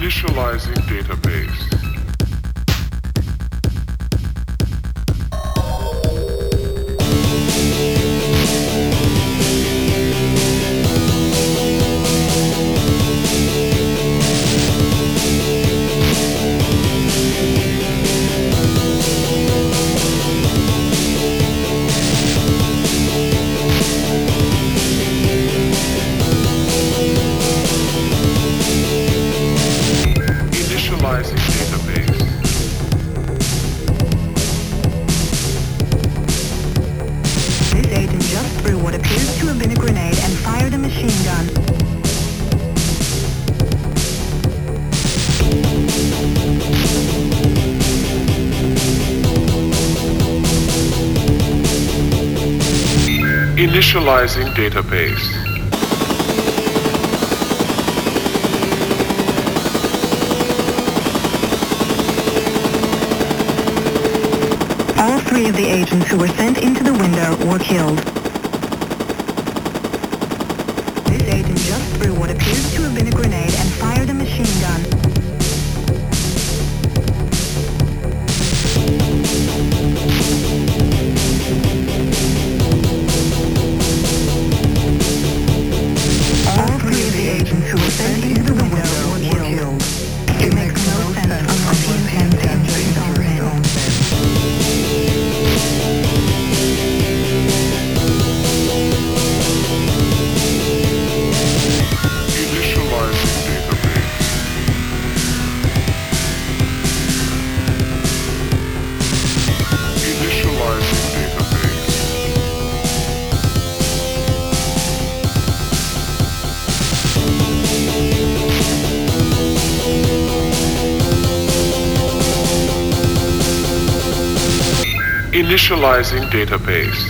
Initializing database. Initializing database. This agent just threw what appears to have been a grenade and fired a machine gun. Initializing database. All three of the agents who were sent into the window were killed. This agent just threw what appears to have been a grenade and fired a machine gun. All three of the agents who were sent into the window were killed. It makes no sense unless he intends to injure his own men. Initializing database. Initializing database. Initializing database.